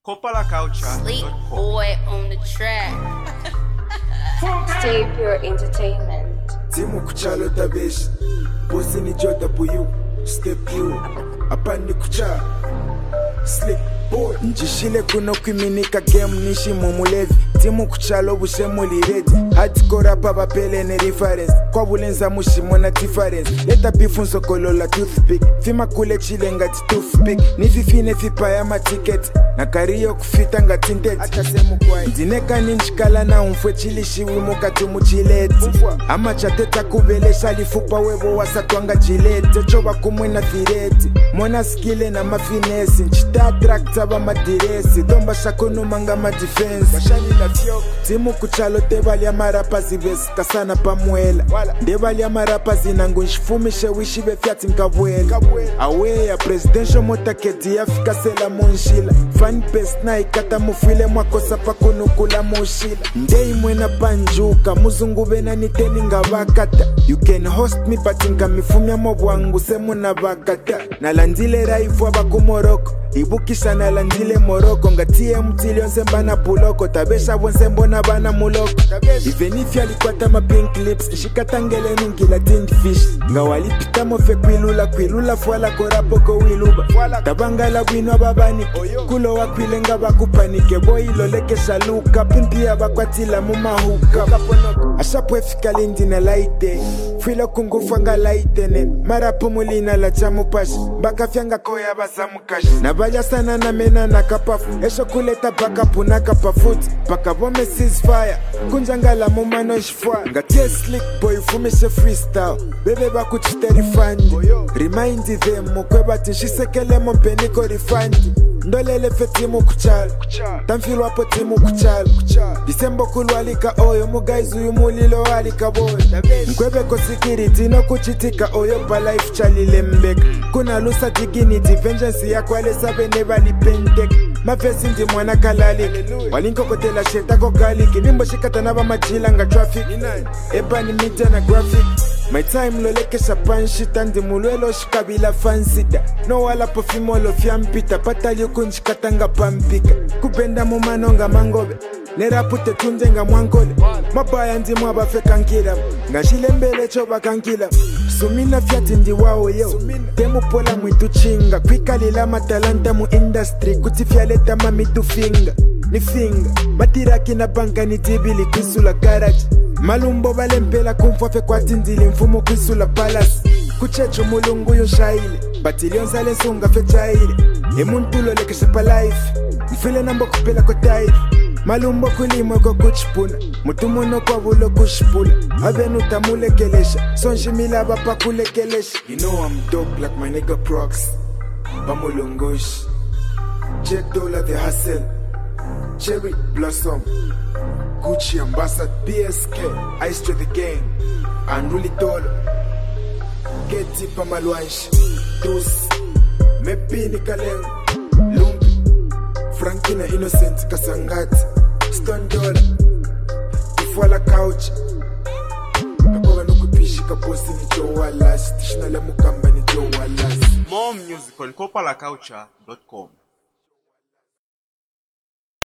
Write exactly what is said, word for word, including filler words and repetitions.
Copala Culture. Sleep boy on the track. Stay Pure Entertainment. Timu kuchalo tabeshi Bosi ni jota buyu Step you Apandi kucha Slick boy Njishile kuno kwiminika game nishi mumulevi Timu kuchalo bushe muli ready Hati kora papa pele ne reference Kwa bulenza mushi mona difference Leta bifunso kolola toothpick Fima kule chile ngati toothpick Nififine fipa ya ma ticket Na kariyo kufita nga tinted Akasemu kwa Ndineka ninjikala na umfwe chilishi wimuka tumuchileti Ama chateta kubelesha lifupa webo wasatwanga jilete Choba kumwena thireti Mona skile na mafinesi Nchita attracta ba madiresi Domba shakono manga ma defense Bashani la fyoko Timu kuchalo tebali ya marapa zivesi Kasana pa mwela Debali ya marapa zinangu nshifumishe wishibe fiati nkabwela Awe ya presidential motaketi ya fika sela munshila Fan pest na ikata mufile mwakosa pa kunukula mushila Ndei mwena panjuka Muzungu bena niteni nga bakata You can host me but nka mifumya mobwangu semu na bakata Nalandile raifu waba kumoroko Ibukisha nalandile moroko Ngatie mtili onse mbana buloko Tabesha wonse mbona bana muloko Even if yalikwata ma pink lips Shikatangele nungi la tinned fish Nga walipita mofe kwilula Kwilula fuala korapoko wiluba Tabangala wino babani Kulo wakwile nga bakupanike Boy iloleke shaluka Pimpi ya bakwatila mumahuka Ashapwe fika lindi na laite Filo kungufa nga laitene Marapu mulina la chamupashi Baka fyanga koya basamukashi Nabaya sana na mena na kapafu Esho kuleta baka puna kapafuti Baka bome ceasefire Kunjangala mumano ishfwa Ngatie slick boy fumishe freestyle Bebe baku chiterifandi Remind them mukweba tinshisekele mompeniko rifandi Ndolele fe timu kuchalo Tamfilu wapo timu kuchalo Disembo kulwalika oyo Mugaizu yumulilo walika boy Mkwebe ko security no kuchitika oyo pa life chalile mbeka Kuna lusa dignity vengeance ya kwale sabe neba lipendek Mafesi ndi mwana kalalik Walinko kotela sheta kokaliki Nimbo shikata naba majila nga traffic Eba ni media na graphic My time loleke shapan shita Ndi mulwelo shikabila fansida No wala pofimo lo fiampita Patali ukunjikata nga pampika Kupenda mumano nga mangobe Nera pute tunde nga mwankole Mabaya ndi mwaba fe kankila Nga shile mbele choba kankila Sumina fiati ndi wao yo Temu pola mwitu chinga Kwika lila matalanta mu industry Kutifia leta mamitu finga Ni finga Matiraki na banka ni tibili kwisula garage Malumbo bale mpela kumfwafe kwa tindili mfumo kwisula palace Kuchecho mulungu yo shaile Batilion zale sunga fe chaile Emuntulo leke shepa life Mfile nambo kupela kwa taifu Malumbo kulimo kwa kuchipuna Mutumuno kwa vulo kushipula Avenu tamulekelesha Sonjimila bapa kulekelesha You know I'm dope like my nigga Prox Bamulungush Jet Dollar the hustle Cherry Blossom Gucci Ambassador B S K Ice to the game Unruly Tolo Get Tipa Malwanshi Tus Mepini Kaleng Lumpi Frankina Innocent Kasangati Stone Dollar Ifuala Couch Kapoga nukupishi kaposi ni Joe Wallace Tishina la mukamba ni Joe Wallace More music on copala culture dot com.